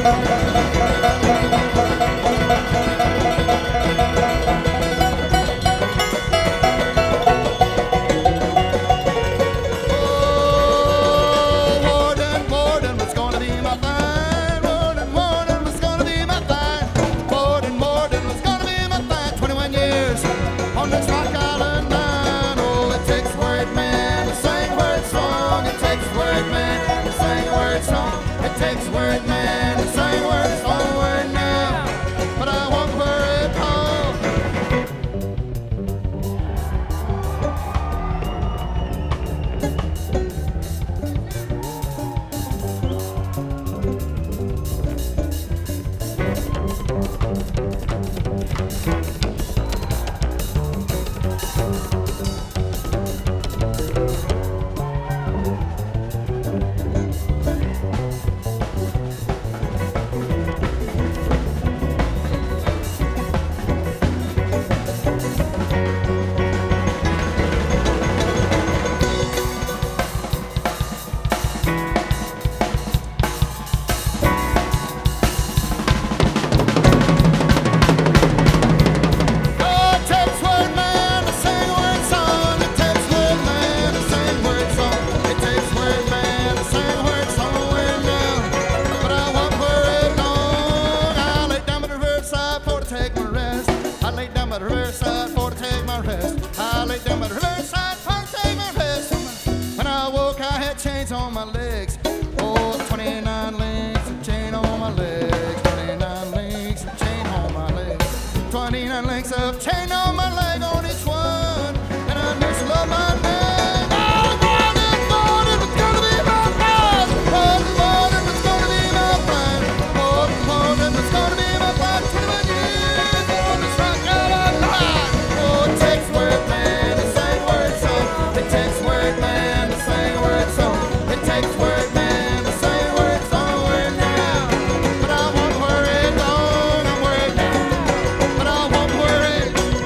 Chains on my legs, oh, 29 links of chain on my legs, 29 links of chain on my legs, 29 links of chain on my leg on each one, and I just love my name. Oh, morning, it's gonna be my pride. Morning, it's gonna be my pride. Morning, it's gonna be my pride. 21 years on this rock out of line. Oh, it takes work, man, to sing word song. It takes work, man, to sing word song. It takes work, man, to say words somewhere now. But I won't worry, don't I'm worried now. But I won't worry.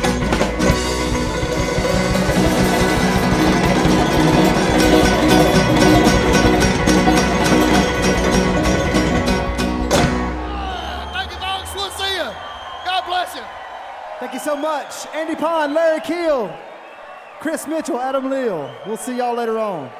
Thank you, folks. We'll see you. God bless you. Thank you so much. Andy Pond, Larry Keel, Chris Mitchell, Adam Leal. We'll see y'all later on.